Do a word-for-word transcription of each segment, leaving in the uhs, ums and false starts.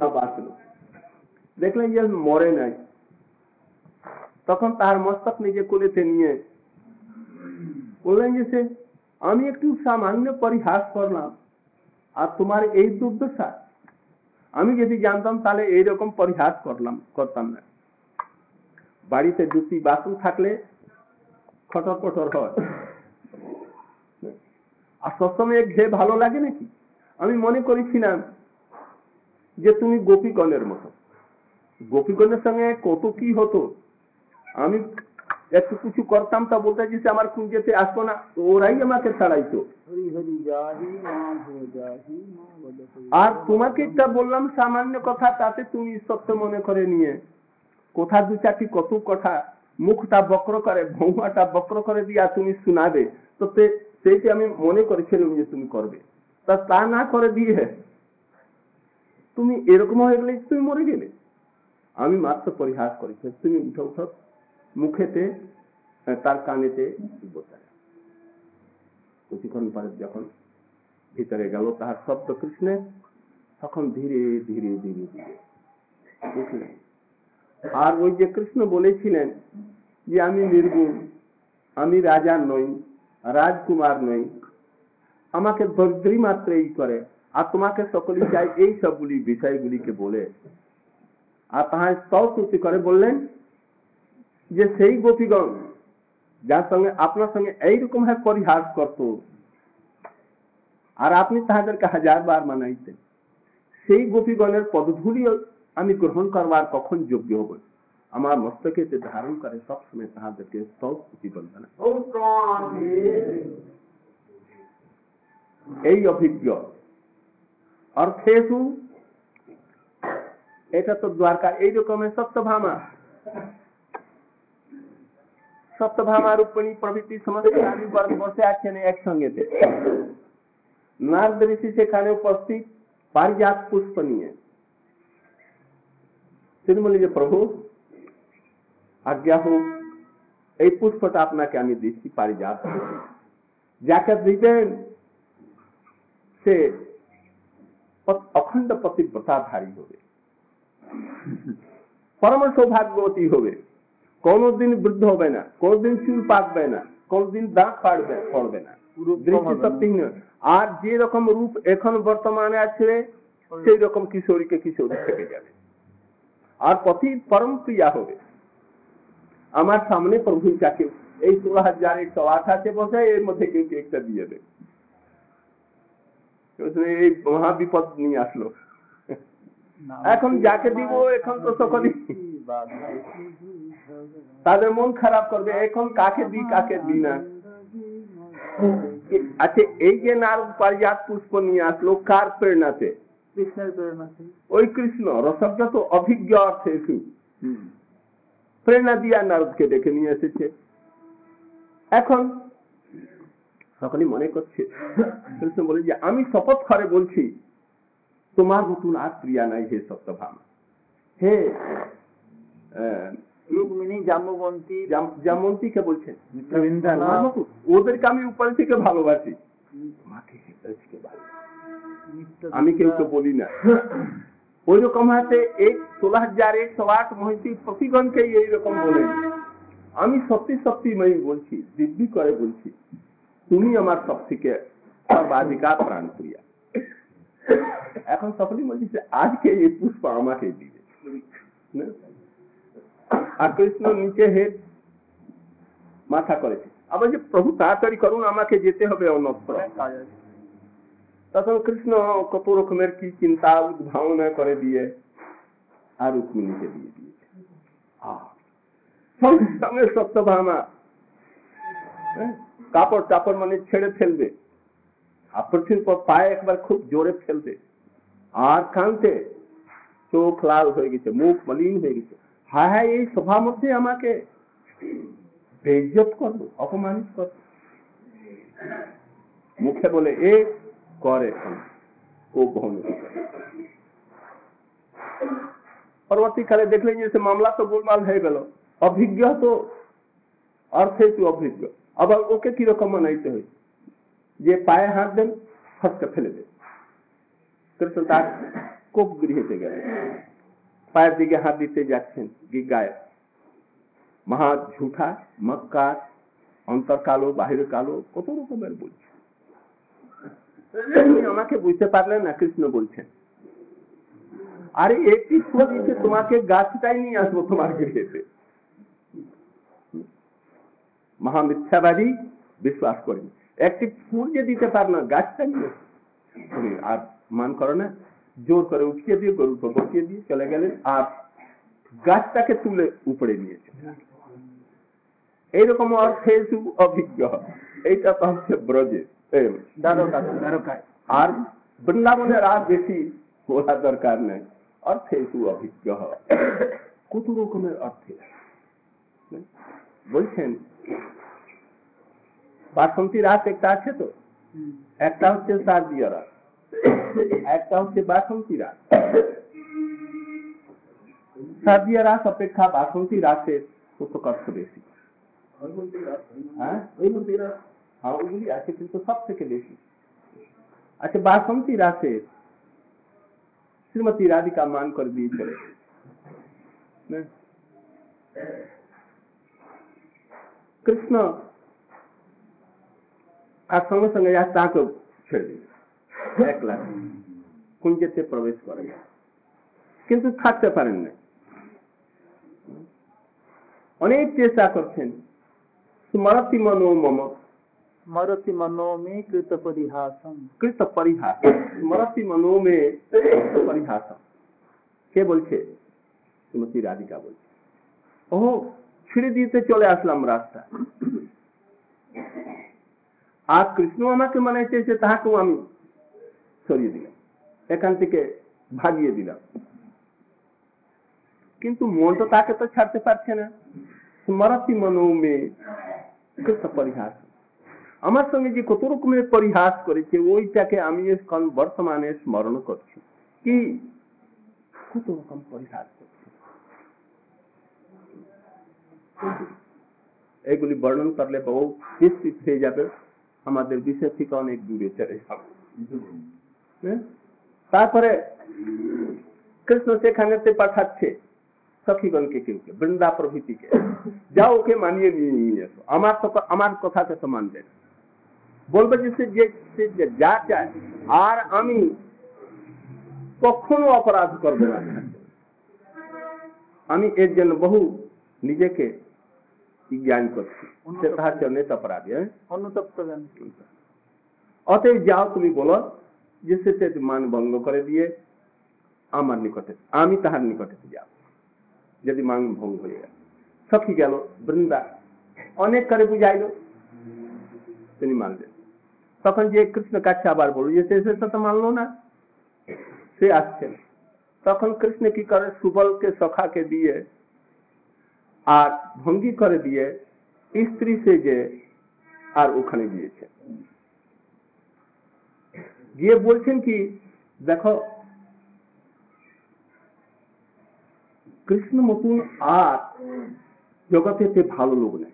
বাঁচল, দেখলেন যে মরে নাই, তখন তার মস্তক নিজে কোলেতে নিয়ে বললেন যে সে আমি একটু সামান্য পরিহাস করলাম আর তোমার এই দুর্দশা, আমি যদি জানতাম তাহলে এইরকম পরিহাস করলাম করতাম না। বাড়িতে দুটি বাসন থাকলে খটর পটর হয়, আর সবসময় ঘে ভালো লাগে নাকি? আমি মনে করেছিলাম যে তুমি গোপীগণের মতো, গোপীগণের সঙ্গে কত কি হতো, আমি একটু কিছু করতাম তা বলতে যে আমার কুঞ্জেতে আসতো না, ওরাই আমাকে ছাড়াইতো। আর তোমাকে একটা বললাম সামান্য কথা, তাতে তুমি সত্য মনে করে নিয়ে কথা দু চারটি কত কথা মুখটা বক্র করে ভৌমাটা বক্র করে দিয়া তুমি শোনাবে, তো সেইটি আমি মনে করেছিলাম যে তুমি করবে, তা তা না করে দিয়ে তুমি এরকম হয়ে গেলে তুমি মরে গেলে। আমি মাত্র পরিহাস করেছি, তুমি উঠো উঠো, মুখেতে তার কানেতে বসায়। কিছুক্ষণ পরে যখন ভিতরে গেল তাহার শব্দ কৃষ্ণের, তখন ধীরে ধীরে ধীরে ধীরে বুঝলেন। আর ওই যে কৃষ্ণ বলেছিলেন যে আমি নির্গুণ, আমি রাজা নই, রাজকুমার নই, আমাকে দরিদ্রী মাত্র এই করে, আর তোমাকে সকলেই চাই, এই সবগুলি বিষয়গুলিকে বলে আর তাহার স্তৌতি করে বললেন যে সেই গোপীগণ যার সঙ্গে আপনার সঙ্গে এইরকম ভাবে পরিহাস করত আর আপনি তাহাদেরকে হাজার বার মানাইতেন, সেই গোপীগণের পদধূলি আমি গ্রহণ করবার কখন যোগ্য হব? আমার মস্তকে ধারণ করে সবসময় তাহাদেরকে স্তৌতি বলবেন। এই অভিজ্ঞ অর্থেষু, এটা তো দ্বারকা এই রকমের সত্যভামা, সত্যভামা রূপিণী প্রভৃতি সমস্ত রানী বসে আছেন একসঙ্গে। নারদ ঋষি সেখানে উপস্থিত পারিজাত পুষ্প নিয়ে। তিনি বললেন যে প্রভু আজ্ঞা হোক, এই পুষ্পটা আপনাকে আমি দিচ্ছি, পারিজাত, যাকে দিবেন সে অখণ্ড পতিব্রতাধারী হবে, পরম সৌভাগ্যবতী হবে, কোনদিন বৃদ্ধ হবে না, কোনদিন চুল পাকবে না, কোনদিন দাঁত পাড়বে পড়বে না, দৃষ্টিশক্তিহীন। আর যে রকম রূপ এখন বর্তমানে আছে সেই রকম কিশোরীকে কিশোরী থেকে যাবে, আর পতি পরম প্রিয়া হবে। আমার সামনে প্রভু চাকে এই ষোলো হাজার একশো আট আছে বসে, এর মধ্যে কেউ একটা দিয়ে দেবে। এই মহা বিপদ নিয়ে আসলো। এখন যাকে দিব এখন তো সকলেই তাদের মন খারাপ করবে, এখন কাকে দি কাকে দি না। আচ্ছা, এই যে নারদ পারিজাত পুষ্প নিয়ে আসলো কার প্রেরণাতে? কৃষ্ণের প্রেরণাতে। ওই কৃষ্ণ রসজ্ঞত অভিজ্ঞ অর্থে প্রেরণা দিয়া নারদকে ডেকে নিয়ে এসেছে। এখন সকলেই মনে করছে, কৃষ্ণ বলে যে আমি শপথ করে বলছি তোমার নতুন আর প্রিয়া নাই হে সত্যভামা, হে রুক্মিণী, জাম্ববন্তী, জাম্ববন্তীকে বলছেন ওদেরকে আমি উপর থেকে ভালোবাসি, আমি কেউ তো বলি না। ওই রকম হাতে এই ষোলো হাজার একশো আট মহিষী প্রতিগণকে এইরকম বলেন। আমি সত্যি সত্যি মই বলছি, দিব্যি করে বলছি, তুমি আমার সব থেকে সর্বাধিকার প্রাণ প্রিয়া। এখন সকলেই বলছি আজকে এই পুষ্প আমাকে দিবে। আর কৃষ্ণ নিচে হেড মাথা করেছে, আবার যে প্রভু তাড়াতাড়ি করুন, আমাকে যেতে হবে অন্যত্র। তখন কৃষ্ণ কত রকমের কি চিন্তা উদ্ভাবনা করে দিয়ে আর রুক্মিণীকে দিয়ে দিয়েছে। সঙ্গে সত্যভামা কাপড় টাপড় মানে ছেড়ে ফেলবে, আপর্থিন পর পায়ে একবার খুব জোরে ফেলবে, আর কাঁদতে চোখ লাল হয়ে গেছে, মুখ মলিন হয়ে গেছে। হ্যাঁ হ্যাঁ, এই সভার মধ্যে আমাকে বেইজ্জত করবো, অপমানিত করবো। মুখে বলে এ করে ও বহন। পরবর্তীকালে দেখলেন যে মামলা তো গোলমাল হয়ে গেল, অভিজ্ঞ তো অর্থে তুই অভিজ্ঞ, আবার ওকে কিরকম মানাইতে হয় যে পায়ে হাত দেন ফটকে ফেলে দেন। কৃষ্ণ তার কোপ গৃহেতে গেলেন, পায়ের দিকে হাত দিতে যাচ্ছেন, গিগায় মহা ঝুঠা, মক্কার, অন্তর কালো, বাহির কালো, কত রকমের বলছে। আমাকে বুঝতে পারলেন না, কৃষ্ণ বলছেন আরে একটি ফুল দিতে তোমাকে গাছটাই নিয়ে আসবো তোমার গৃহেতে। মহা মিথ্যাবাদী, বিশ্বাস করেন, একটি ফুল যে দিতে পার না, গাছটা নিয়ে তুমি আর মান করো না, জোর করে উঠিয়ে দিয়ে গরু তো বসিয়ে দিয়ে চলে গেলেন, আর গাছটাকে তুলে উপরে নিয়েছে। এইরকম অর্থে অভিজ্ঞ, এইটা তো হচ্ছে ব্রজে দ্বারকায়, আর বৃন্দাবনের আর বেশি বলা দরকার নেই, অর্থে অভিজ্ঞ হয় কত রকমের অর্থে। বলছেন বাসন্তী রাত একটা আছে, তো একটা হচ্ছে শারদীয় রাত, একটা হচ্ছে বাসন্তী রাত। শারদীয় রাত অপেক্ষা বাসন্তী রাতের কত কষ্ট বেশি। হ্যাঁ ওইগুলি আছে, কিন্তু সব থেকে বেশি আচ্ছা বাসন্তী রাতে শ্রীমতী রাধিকা মান করে দিয়ে চলে কৃষ্ণ, আর সঙ্গে সঙ্গে তাকে ছেড়ে দিল, একলা কুঞ্জেতে প্রবেশ করে, কিন্তু থাকতে পারেন না, অনেক চেষ্টা করছেন। স্মরতি মনো মম স্মরতি মনো মে কৃত পরিহাসম, কৃত পরিহাস, স্মরতি মনো মে কৃত পরিহাসম। কে বলছে? শ্রীমতী রাধিকা বলছে। ও ছেড়ে দিতে চলে আসলাম রাস্তা, আর কৃষ্ণ আমাকে মানে চেয়েছে, তাহাকেও আমি সরিয়ে দিলাম, এখান থেকে ভাগিয়ে দিলাম, কিন্তু মন তো তাকে তো ছাড়তে পারছে না। স্মরতি মনো মে কৃত পরিহাস, আমার সঙ্গে যে কত রকমের পরিহাস করেছে, ওইটাকে আমি এখন বর্তমানে স্মরণ করছি। কি কত রকম পরিহাস করছে, এগুলি বর্ণন করলে বহু বিস্তৃত হয়ে যাবে, আমাদের বিষয় থেকে অনেক দূরে চলে যাবে। তারপরে কৃষ্ণ সেখানে পাঠাচ্ছে সখীগণকে, কেউ কে বৃন্দা প্রভৃতিকে, যাও ওকে মানিয়ে নিয়ে এসো, আমার তো আমার কথাকে তো মানবে না, বলবে যে যা চায়, আর আমি কখনো অপরাধ করবো না, আমি এর জন্য বহু নিজেকে জ্ঞান করছি, সে তাহার জন্য অপরাধী, অনুতপ্ত জ্ঞান। অতএব যাও তুমি বলো যে সে মান ভঙ্গ করে দিয়ে আমার নিকটে, আমি তাহার নিকটে যাব, যদি মান ভঙ্গ হয়ে গেল। সখী গেল, বৃন্দা অনেক করে বুঝাইল, তিনি মানলেন। তখন যে কৃষ্ণ কাছে আবার বলল যে সে তো মানলো না, সে আসছেন। তখন কৃষ্ণ কি করে, সুবলকে সখাকে দিয়ে আর ভঙ্গি করে দিয়ে স্ত্রী সে যে আর ওখানে গিয়েছে, গিয়ে বলছেন কি, দেখো কৃষ্ণ মতন আর জগতে ভালো লোক নেই,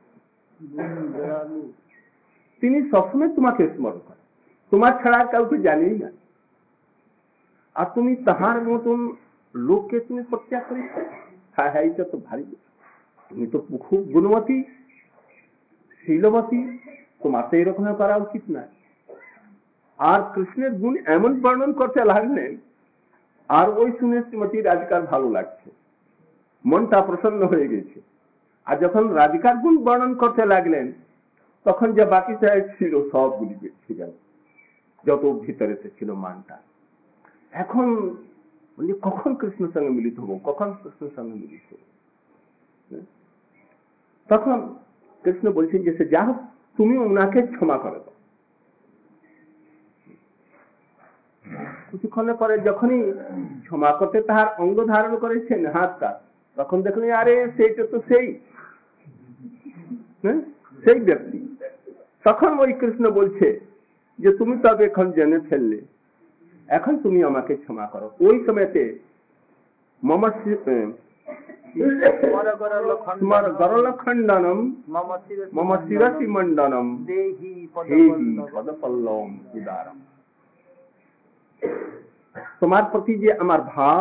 তিনি সবসময় তোমাকে স্মরণ করেন, তোমার ছাড়া কাউকে জানেই না, আর তুমি তাহার মতন লোককে তুমি প্রত্যাগ করিস। হ্যাঁ হ্যাঁ এটা তো ভারী, তুমি তো খুব গুণবতী শীলবতী, তোমার তো এরকম করা উচিত না। আর কৃষ্ণের গুণ এমন বর্ণন করতে লাগলেন, আর ওই শুনে শ্রীমতী রাধিকার ভালো লাগছে, মনটা প্রসন্ন হয়ে গেছে। আর যখন রাধিকার গুণ বর্ণন করতে লাগলেন, তখন যে বাকি ছিল সবগুলি বেঁচে গেল, যত ভিতরে ছিল মানটা। এখন বলি কখন কৃষ্ণের সঙ্গে মিলিত হবো, কখন কৃষ্ণের সঙ্গে মিলিত হবো। তখন কৃষ্ণ বলছেন যে যা হোক তুমি ওনাকে ক্ষমা করে দাও। কিছুক্ষণের পরে যখনই ক্ষমা করতে তাহার অঙ্গ ধারণ করেছেন হাতটা, তখন দেখলেন আরে সেইটা তো সেই সেই ব্যক্তি। তখন ওই কৃষ্ণ বলছে যে তুমি তবে এখন জেনে ফেললে, এখন তুমি আমাকে ক্ষমা করো। ওই সময়তে মম গরলখণ্ডনম মম শিরসি মণ্ডনম দেহি পদপল্লবম উদারম। তোমার প্রতি যে আমার ভাব,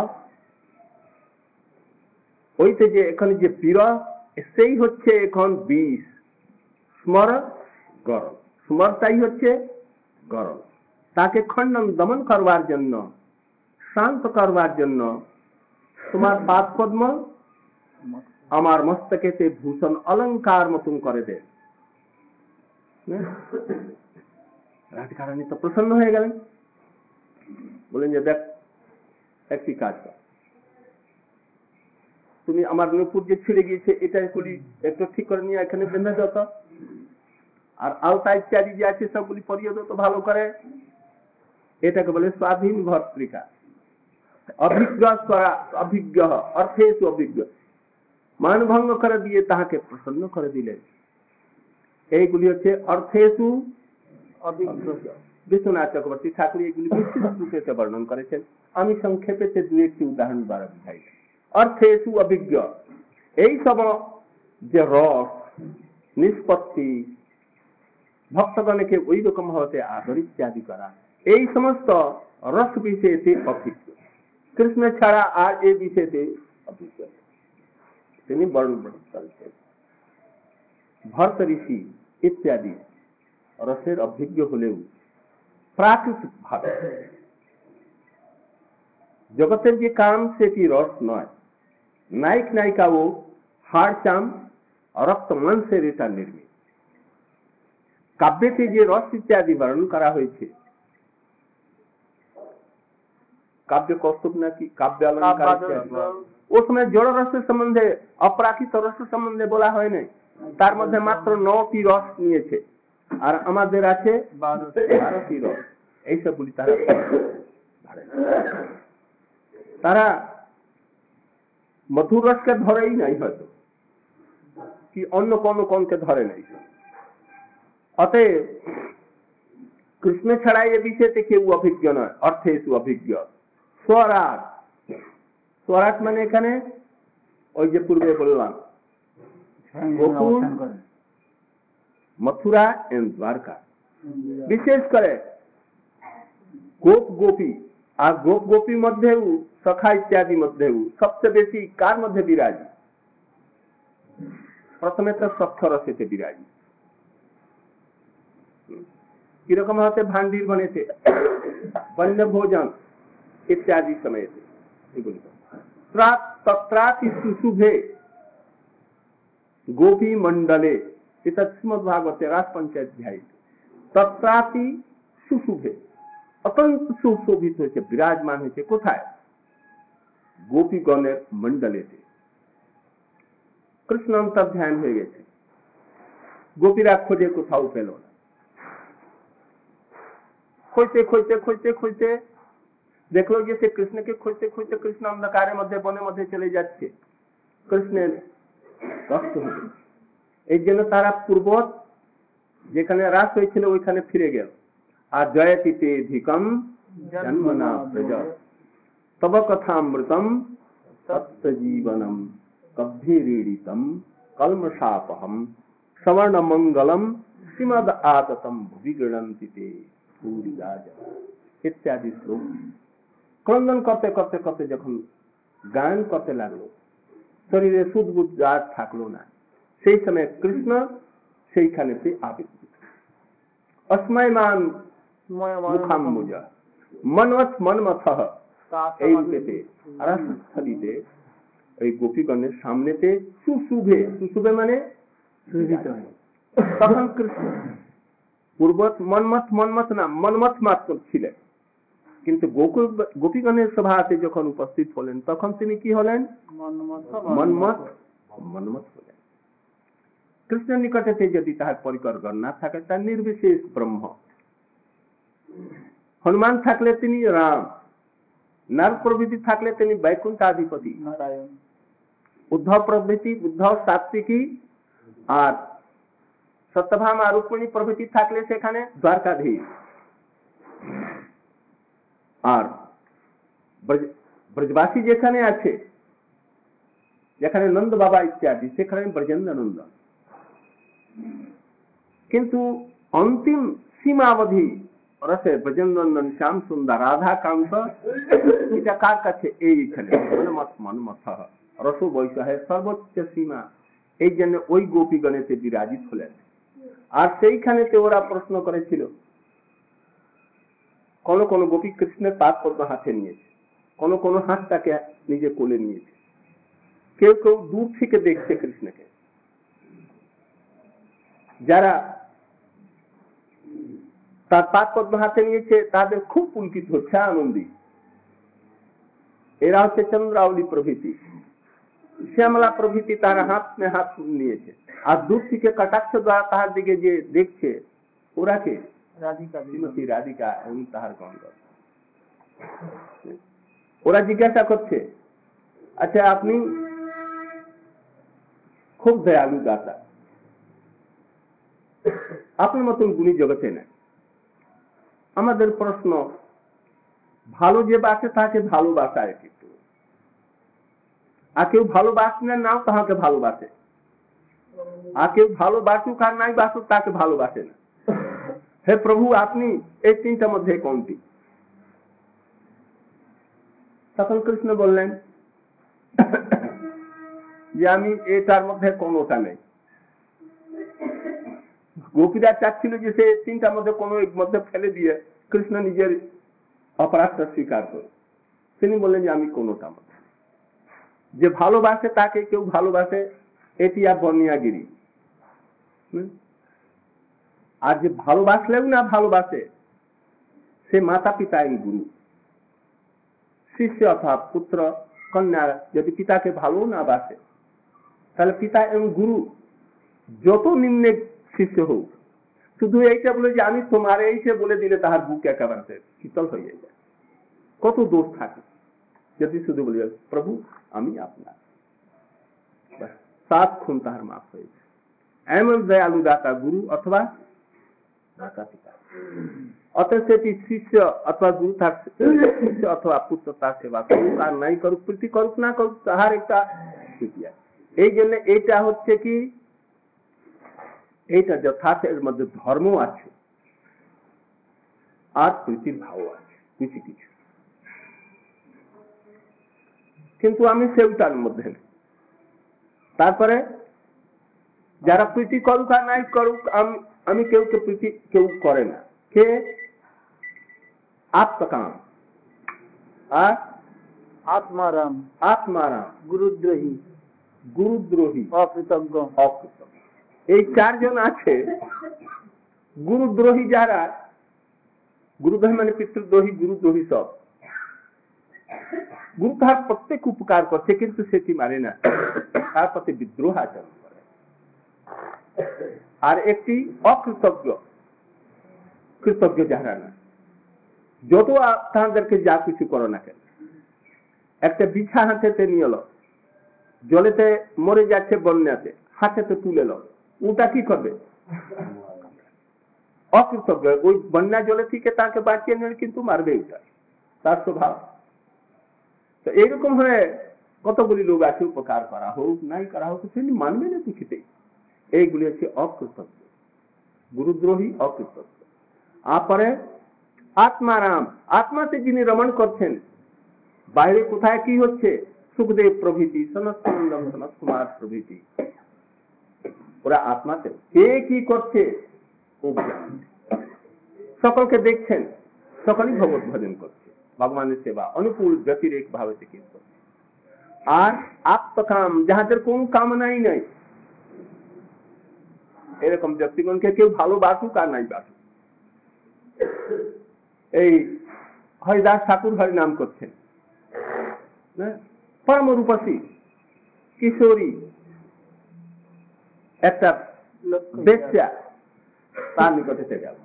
ওইতে যে এখন যে বিরহ, সেই হচ্ছে এখন বিষ। স্মর গরম, স্মরটাই হচ্ছে গরম। তাকে খণ্ডন দমন করবার জন্য, শান্ত করবার জন্য তোমার পাদ পদ্ম আমার মস্তকেতে ভূষণ অলঙ্কার মতন করে দেন। রাজকারণী তো প্রসন্ন হয়ে গেলেন, বলেন যে দেখ একটি কাজ কর, তুমি আমার নূপুর যে ছিঁড়ে গিয়েছে এটাই করি একটু ঠিক করে নিয়ে এখানে বেঁধে যত, আর আলতা ইত্যাদি যে আছে সবগুলি পরিয়ে দত ভালো করে। এটাকে বলে স্বাধীন ভর্তৃকা। অভিজ্ঞ অভিজ্ঞ অর্থে অভিজ্ঞ, মানভঙ্গ করে দিয়ে তাহাকে প্রসন্ন করে দিলেন। এইগুলি হচ্ছে অর্থেষু অভিজ্ঞ। বিশ্বনাথ চক্রবর্তী ঠাকুর এগুলি বিশেষ রূপে বর্ণন করেছেন। আমি সংক্ষেপে দু একটি উদাহরণ দ্বারা বুঝাই। অর্থেষু অভিজ্ঞ, এই সব যে রস নিষ্পত্তি, ভক্তগণকে ওই রকম হতে আদর ইত্যাদি করা, এই সমস্ত রস বিষয়তে অভিজ্ঞ। কৃষ্ণ ছাড়া আর এই বিষয়তে অভিজ্ঞ তিনি বর্ণন করেছেন। ভরত ঋষি ইত্যাদি রসের অভিজ্ঞ হলেও প্রাকৃতিক ভাবে জগতের যে কাম সেটি রস নয়। নায়ক নায়িকা ও হাড় চাম রক্ত মাংসের এটা নির্মিত। কাব্যেতে যে রস ইত্যাদি বর্ণন করা হয়েছে, কাব্য কৌতুক নাকি কাব্য অলঙ্কার, ও সময় জড় রসের সম্বন্ধে, অপ্রাকৃত রসের সম্বন্ধে বলা হয় নাই। তার মধ্যে মাত্র নটি রস নিয়েছে, আর আমাদের আছে বারোটি রস। এইসবগুলি তারা তারা মধুর রসকে ধরেই নাই, হয়তো কি অন্য কোন কোনকে ধরে নাই। অতএব কৃষ্ণ ছাড়া এ বিষয়তে কেউ অভিজ্ঞ নয়। অর্থে এসু অভিজ্ঞ। স্বরাট, স্বরাট মানে এখানে ওই যে পূর্বে বললাম গোকুল, মথুরা এন্ড দ্বারকা, বিশেষ করে গোপ গোপী আর গোপ গোপী মধ্যেও সখা ইত্যাদি মধ্যেও সবচেয়ে বেশি কার মধ্যে বিরাজি? প্রথমে তো সক্ষরসেতে বিরাজি। কিরকম হতে ভান্ডির বনেতে বন্য ভোজন ইত্যাদি সময়েতে এগুলি তত্রাতি সুশুভে গোপী মন্ডলে, এটা শ্রীমদ ভাগবতে রাস পঞ্চাধ্যায়। তত্রাতি সুশুভে, অত্যন্ত সুশোভিত হয়েছে, বিরাজমান হয়েছে। কোথায়? গোপীগণের মন্ডলেতে। কৃষ্ণ অন্তর্ধ্যান হয়ে গেছে, গোপীরা খোঁজে কোথাও পেল না। খুঁজতে খুঁজতে খুঁজতে খুঁজতে দেখলো যে সে কৃষ্ণকে খুঁজতে খুঁজতে কৃষ্ণ অন্ধকারের মধ্যে বনের মধ্যে চলে যাচ্ছে। কৃষ্ণের কষ্ট হল, এই জন্য তারা পূর্ব যেখানে রাস হয়েছিল ওইখানে ফিরে গেল। আর জয়তিতে ধিকম জন্মনা ব্রজ তব কথামৃতম সত্য জীবনম কভ্যীড়িতম কলমশাপহম সবর্ণ মঙ্গলম শ্রীমদ আততম ভুবি গৃণন্তি তে ভূরি রাজা ইত্যাদি শ্লোক ক্রন্দন করতে করতে করতে যখন গান করতে লাগলো, শরীরে সুদ বুধ আর থাকলো না। সেই সময় কৃষ্ণ সেইখানে সে আবির্ভূত। অস্ময়মান মুখাম্বুজা মনমথ মনমথ, এই রূপেতে রাসস্থলীতে এই গোপীগণের সামনেতে সুশুভে, সুশুভে মানে তখন কৃষ্ণ পূর্বত মনমথ মনমথ না মনমথ মাত্র ছিলেন, কিন্তু গোকুল গোপীগণের সভাতে যখন উপস্থিত হলেন তখন তিনি কি হলেন? মনমথ মনমথ হলেন। কৃষ্ণের নিকটেতে যদি তাহার পরিকর গণ না থাকে, তার নির্বিশেষ ব্রহ্ম। হনুমান থাকলে তিনি রাম, নার প্রভৃতি থাকলে তিনি বৈকুণ্ঠাধিপতি নারায়ণ, উদ্ধব প্রভৃতি উদ্ধব সাত্বিকী, আর সত্যভামা রুক্মিণী প্রভৃতি থাকলে সেখানে দ্বারকাধীশ। আর ব্রজবাসী যেখানে আছে, যেখানে নন্দ বাবা ইত্যাদি, সেখানে ব্রজেন্দ্র নন্দন। কিন্তু অন্তিম সীমাবধি রসে ব্রজনন্দন শ্যাম সুন্দর রাধা কান্ত, এটা কার কাছে? এইখানে মনমথ রস বৈষহে সর্বোচ্চ সীমা। এই জন্য ওই গোপীগণেতে বিরাজিত হলেন। আর সেইখানেতে ওরা প্রশ্ন করেছিল, কোন কোন গোপী কৃষ্ণের পাদ পদ্ম হাতে নিয়েছে, কোন কোন হাতটাকে নিজে কোলে নিয়েছে, কেউ কেউ দূর থেকে দেখছে কৃষ্ণকে। যারা তার পাদ পদ্ম হাতে নিয়েছে তাদের খুব পুলকিত হচ্ছে, আনন্দী। এরা হচ্ছে চন্দ্রাবলী প্রভৃতি, শ্যামলা প্রভৃতি, তার হাত মে হাত নিয়েছে। আর দূর থেকে কটাক্ষ দ্বারা তাহার দিকে যে দেখছে, ওরা কে? রাধিকা, শ্রীমতী রাধিকা এবং তাহার গন্ধ। ওরা জিজ্ঞাসা করছে, আচ্ছা আপনি খুব দয়ালু দাতা, আপনার মতন গুণী জগতে নেই। আমাদের প্রশ্ন, ভালো যে বাসে তাকে ভালোবাসায় কিন্তু, আর কেউ ভালোবাসে না নাও তাহাকে ভালোবাসে, আর কেউ ভালোবাসুক আর নাই বাসুক তাকে ভালোবাসে না। হে প্রভু, আপনি এই তিনটার মধ্যে কোনটি? তখন কৃষ্ণ বললেন যে আমি এটার মধ্যে কোনোটা নেই। গোপীরা চাচ্ছিল যে সে তিনটার মধ্যে কোনো এক মধ্যে ফেলে দিয়ে কৃষ্ণ নিজের অপরাধটা স্বীকার করে। তিনি বললেন যে আমি কোনোটা মধ্যে। যে ভালোবাসে তাকে কেউ ভালোবাসে, এটি আর বর্ণিয়াগিরি। আর যে ভালোবাসলেও না ভালোবাসে, সে মাতা পিতা এবং গুরু। শিষ্য অথবা পুত্র কন্যা যদি পিতাকে ভালো না বাসে, তাহলে পিতা এবং গুরু যত নিম্নে শিষ্য হোক, শুধু এইটা বলে যে আমি তোমার, এইটা বলে দিলে তাহার বুক একেবারে শীতল হয়ে যায়। কত দোষ থাকে যদি শুধু বলি প্রভু আমি আপনার, সাত খুন তাহার মাফ হয়ে যায়। এমন দয়ালু দাতা গুরু অথবা মাতা পিতা। অতএব সেটি শিষ্য অথবা গুরু তার শিষ্য অথবা পুত্র তার সেবা করুক আর নাই করুক, প্রীতি করুক না করুক, তাহার একটা স্থিতি আছে। এই জন্য এইটা হচ্ছে কি, এইটা যথার্থ, এর মধ্যে ধর্ম আছে আর প্রীতির ভাব আছে কিছু কিছু, কিন্তু আমি সেটার মধ্যে নেই। তারপরে যারা প্রীতি করুক আর নাই করুক, আমি কেউ কে প্রীতি কেউ করে না। কে? আত্মকাম আর আত্মারাম, আত্মারাম, গুরুদ্রোহী, গুরুদ্রোহী, অকৃতজ্ঞ, অকৃতজ্ঞ। এই চারজন আছে। গুরুদ্রোহী যারা, গুরুদ্রোহী মানে পিতৃদ্রোহী, গুরুদ্রোহী সব। গুরু তাহার প্রত্যেক উপকার করছে কিন্তু সেটি মানে না, তার প্রতি বিদ্রোহ আচরণ করে। আর একটি অকৃতজ্ঞ, কৃতজ্ঞ যারা না, যত তাদেরকে যা কিছু করো না কেন, একটা বিছা হাতেতে নিয়ে এলো, জলেতে মরে যাচ্ছে বন্যাতে, হাতেতে তুলে এলো, ওটা কি করবে? অকৃতজ্ঞ। ওই বন্যা জলে থেকে তাকে বাঁচিয়ে নিলে কিন্তু মারবে, ওটা তার স্বভাব। তো এইরকম হয়ে কতগুলি লোক আছে, উপকার করা হোক নাই করা হোক তিনি মানবে না কিছুতেই। এইগুলি হচ্ছে অকৃতজ্ঞ, গুরুদ্রোহী, অকৃতজ্ঞ। তারপরে আত্মারাম, আত্মাতে যিনি রমণ করছেন, বাইরে কোথায় কি হচ্ছে, সুখদেব প্রভৃতি, সনত সনত কুমার প্রভৃতি, ওরা আত্মাতে কে কি করছে সকলকে দেখছেন, সকলেই ভগবত ভজন করছে, ভগবানের সেবা অনুকূল ব্যতিরেক ভাবে থেকে করছে। আর আত্মকাম, যাহাদের কোন কামনাই নাই, এরকম ব্যক্তিগণকে কেউ ভালোবাসুক আর নাই বাসুক। এই হরিদাস ঠাকুর হরি নাম করছেন, পরম রূপসী কিশোরী একটা বেশ্যা তার নিকটে গেল।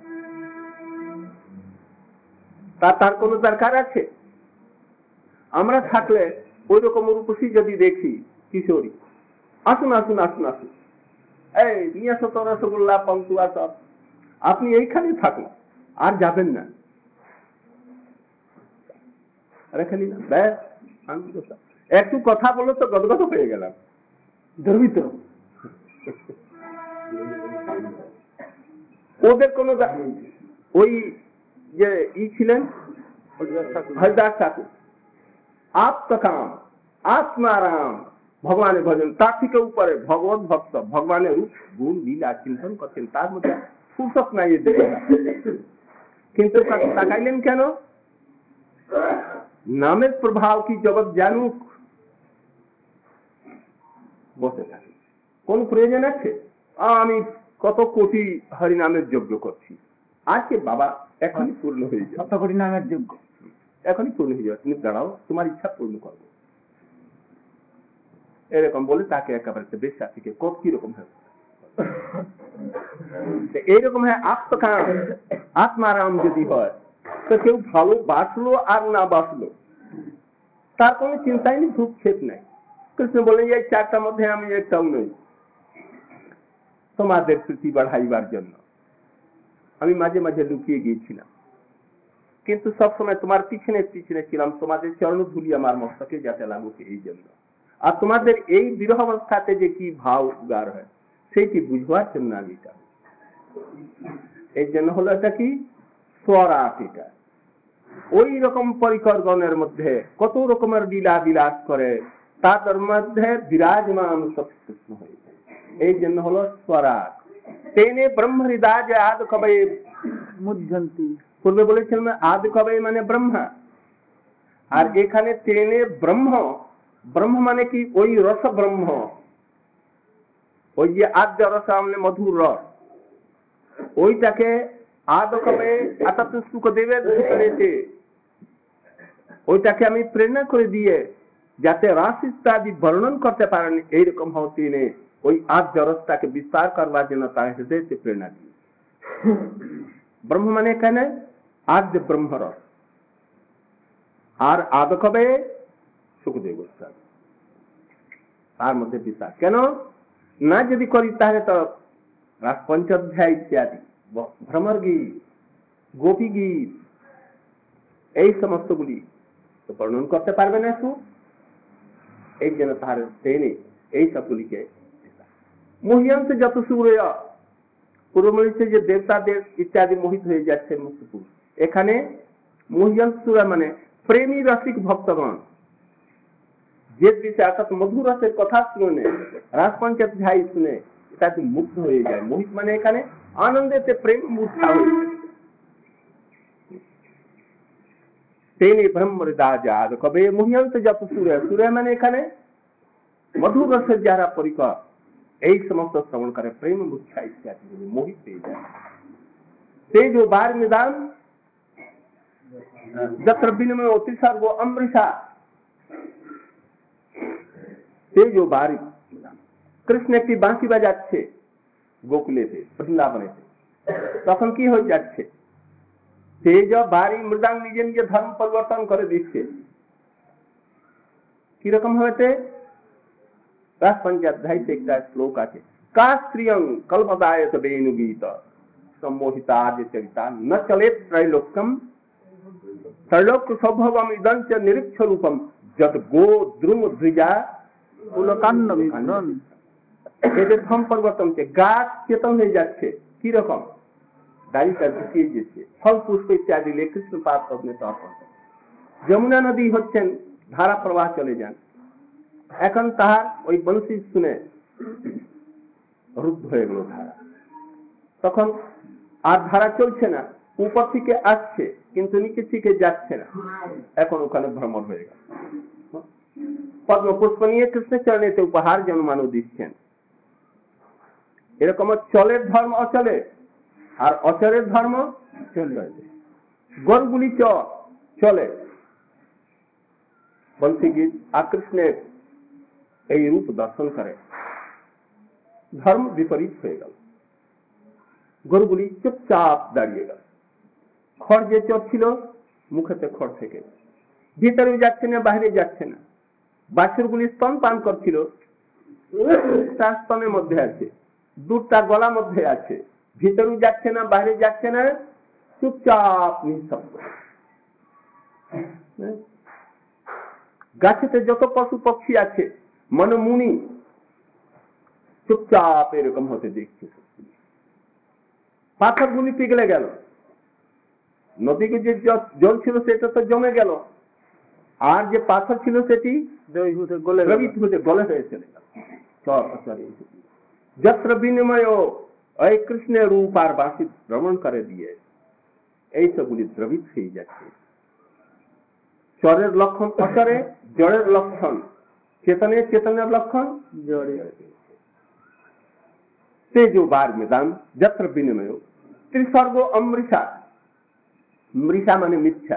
তার তার কোনো দরকার আছে? আমরা থাকলে ওই রকম রূপসী যদি দেখি কিশোরী, আসুন আসুন আসুন আসুন, এই নিয়ে আসো তো রসগোল্লা, পন্তুয়া সব, আপনি এইখানে থাকুন আর যাবেন না, রেখে নিন, ব্যাস একটু কথা বলো তো গদগদ হয়ে গেলাম, গর্বিত। ওদের কোনো ওই যে ই ছিলেন হরিদাস ঠাকুর, আত্মকাম আত্মারাম ভগবানের ভজন, তার থেকে উপরে ভগবত ভক্ত ভগবানের রূপ গুণ লীলা চিন্তন করছেন, তার মধ্যে ফুরসত নাই। কিন্তু তাকাইলেন কেন? নামের প্রভাব কি জগৎ জানুক, বসে থাকে। কোন প্রয়োজন আছে? আমি কত কোটি হরিনামের যজ্ঞ করছি, আজকে বাবা এখনই পূর্ণ হয়ে যাবে, কত কোটি নামের যজ্ঞ এখনই পূর্ণ হয়ে যাবে, তুমি দাঁড়াও, তোমার ইচ্ছা পূর্ণ করবো, এরকম বলে তাকে একেবারে বেশ থেকে কত কিরকম হবে। এইরকম হয় আত্মকাম আত্মারাম যদি হয়, তো কেউ ভালো বাঁচলো আর না বাঁচলো তার কোনো চিন্তাই নেই, ভূক্ষেপ নাই। কৃষ্ণ বলে এই চারটার মধ্যে আমি একটাও নই, তোমাদের স্মৃতি বাড়াইবার জন্য আমি মাঝে মাঝে লুকিয়ে গিয়েছিলাম, কিন্তু সবসময় তোমার পিছনে পিছনে ছিলাম, তোমাদের চরণ ধুলি আমার মস্তকে যাতে লাগুক এই জন্য। আর তোমাদের এই বিরহ অবস্থাতে যে কি ভাব উগার হয় সেইটি বুঝবার জন্য আমি এটা, এই জন্য হলো এটা কি স্বরাট। এটা ওই রকম পরিকরগণের মধ্যে কত রকমের লীলা বিলাস করে, তার মধ্যে বিরাজমান সৎকৃষ্ণ হয়েছে, এই জন্য হলো স্বরাট। তেনে ব্রহ্ম হৃদয় আদ কবে মুদ্যন্তি, পূর্বে বলেছিলাম আদ কবে মানে ব্রহ্মা, আর এখানে তেনে ব্রহ্ম, ব্রহ্ম মানে কি ওই রস ব্রহ্ম, ওই যে আদ্য রস মানে মধুর রস, ওইটাকে আদ কবে অর্থাৎ সুখদেবের ভিতরেতে ওইটাকে আমি প্রেরণা করে দিয়ে যাতে রাস ইত্যাদি বর্ণন করতে পারেন এইরকম হও তিনি ওই আদ্য রসটাকে বিস্তার করবার জন্য তার হৃদয়তে প্রেরণা দিয়ে। ব্রহ্ম মানে এখানে আদ্য ব্রহ্মরস, আর আদ কবে সুখদেব গোস্বামী, তার মধ্যে বিস্তার কেন না যদি করি তাহলে তো রাস পঞ্চাধ্যায় ইত্যাদি ভ্রমর গীত গোপী গীত এই সমস্ত গুলি বর্ণন করতে পারবে না একটু, এই জন্য তার ট্রেনে এই সবগুলিকে মহিয়াংশে যত সুরে পূর্ব বলেছে যে দেবতাদের ইত্যাদি মোহিত হয়ে যাচ্ছে মুক্ত পুরুষ, এখানে মহিয়াংশ সুরা মানে প্রেমী রসিক ভক্তগণ যে বিষয়ে অর্থাৎ মধুর রসের কথা শুনে রাস পঞ্চাধ্যায় শুনে তাতে মুগ্ধ হয়ে যায়। মোহিত মানে এখানে আনন্দেতে প্রেম মুগ্ধা হয়ে যায়। তেনে ব্রহ্ম হৃদয় কবে মহিয়াংশ যত সুরে, সুরে মানে এখানে মধুর রসের যারা পরিকর এই সমস্ত শ্রবণ করে প্রেম মুখ্যা ইত্যাদি মোহিত হয়ে যায়। সেই যে বার নিদান যত্র বিনিময় অতিসর্গ অমৃষা, সেই যে বাড়ি কৃষ্ণ একটি বাঁশি বাজাচ্ছে গোকুলেতে বৃন্দাবনেতে, তখন কি হয়ে যাচ্ছে, সেই যে বাড়ি মৃদাং নিজে নিজে ধর্ম পরিবর্তন করে দিচ্ছে। কিরকম হয়েছে? রাস পঞ্চাধ্যায়তে একটা শ্লোক আছে, কা স্ত্রিয়ং কল্পদায়ত বেণুগীত সম্মোহিতা যে চরিতা ন চলে ত্রৈলোক্যম ত্রৈলোক্য সৌভবম ইদঞ্চ নিরীক্ষ রূপম যত গো দ্রুম দ্বিজা পুলকান্ন বিভ্রণ। এদের ধর্ম পরিবর্তন হচ্ছে, গাছ চেতন হয়ে যাচ্ছে, কিরকম দাড়িটা ঢুকিয়ে যাচ্ছে, ফল পুষ্প ইত্যাদি কৃষ্ণ পাদ পদ্মে অর্পণ। যমুনা নদী হচ্ছেন ধারা প্রবাহ চলে যান, এখন তাহার ওই বংশী শুনে রুদ্ধ হয়ে গেল ধারা, তখন আর ধারা চলছে না, উপর থেকে আসছে কিন্তু নিচে থেকে যাচ্ছে না, এখন ওখানে ভ্রমণ হয়ে গেল। পদ্ম পুষ্প নিয়ে কৃষ্ণ চরণেতে উপহার যেন মানুষ দিচ্ছেন। এরকম চলের ধর্ম অচলে, আর অচলের ধর্ম চলে। গরুগুলি চ চলে বংশী গীত আর কৃষ্ণের এই রূপ দর্শন করে, ধর্ম বিপরীত হয়ে গেল। গরুগুলি চুপচাপ দাঁড়িয়ে গেল, খড় যে চড়ছিল মুখেতে খড় থেকে, ভিতরে যাচ্ছে না বাইরে যাচ্ছে না। বাছুরগুলি স্তন পান করছিল, তার স্তনের মধ্যে আছে, দুধটা গলা মধ্যে আছে, ভিতরে যাচ্ছে না বাইরে যাচ্ছে না, চুপচাপ নিঃশব্দ। গাছেতে যত পশু পক্ষী আছে মনমুনি চুপচাপ এরকম হতে দেখছে। পাথরগুলি পিঘলে গেল, নদীতে যে জ- জল ছিল সেটা তো জমে গেল, আর যে পাথর ছিল সেটি দ্রবীভূত গলে গেল। দ্রবীভূত হতে গলে হয়ে চলে গেল। সব সরি যত্র বিনিময় ওই কৃষ্ণের রূপ আর বাসি ভ্রমণ করে দিয়ে এই সবগুলি দ্রবিত হয়ে যাচ্ছে। চরের লক্ষণ অচরে, জড়ের লক্ষণ চেতনে, চেতনের লক্ষণ জড়ে। তেজো বার মেদান যত্র বিনিময় ত্রিসর্গ অমৃষা, মৃষা মানে মিথ্যা।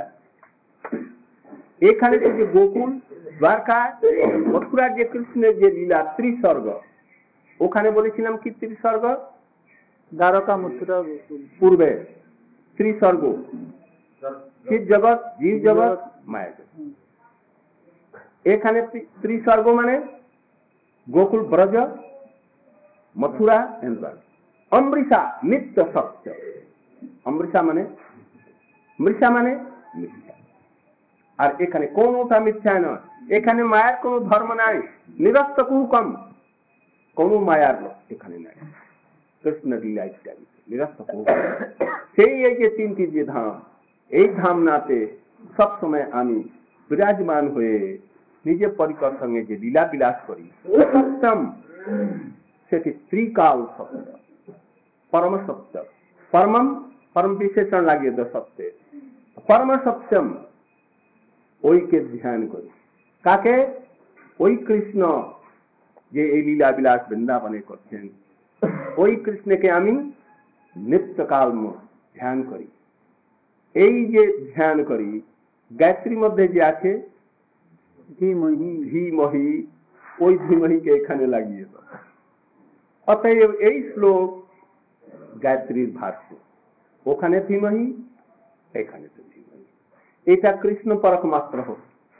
এখানে যে গোকুল, দ্বারকা, মথুরার যে কৃষ্ণের যে লীলা ত্রিসর্গ, ওখানে বলেছিলাম কি ত্রিসর্গ? দ্বারকা, মথুরা, গোকুল। পূর্বে ত্রিসর্গ চিৎ জগৎ, জীব জগৎ, মায়া জগৎ। এখানে ত্রিসর্গ মানে গোকুল, ব্রজ, মথুরা, অমৃষা নিত্য সত্য। অমৃষা মানে মৃষা মানে মিথ্যা। আর এখানে কোনটা মিথ্যা নয়, এখানে মায়ার কোন ধর্ম নাই, নিরস্ত কুকম, কোন মায়ার এখানে নাই। কৃষ্ণ লীলা ইত্যাদি নিরস্ত কুকম। সেই এই যে তিনটি যে ধাম, এই ধাম নাতে সবসময় আমি বিরাজমান হয়ে নিজের পরিকর সঙ্গে যে লীলা বিলাস করি, সত্যম সেটি ত্রিকাল সত্য, পরম সত্য। পরমম পরম বিশেষণ লাগিয়ে দো সত্যে, পরম সত্যম ওইকে ধ্যান করি। কাকে? ওই কৃষ্ণ যে এই লীলা বিলাস বৃন্দাবনে করছেন, ওই কৃষ্ণকে আমি নিত্যকাল ধ্যান করি। এই যে ধ্যান করি, গায়ত্রীর মধ্যে যে আছে ধীমহি, ধীমহি, ওই ধীমহিকে এখানে লাগিয়ে দাও। অতএব এই শ্লোক গায়ত্রীর ভাষ্য, ওখানে ধীমহি, এখানে তো ধীমহি। এটা কৃষ্ণ পরক মাত্র হোক,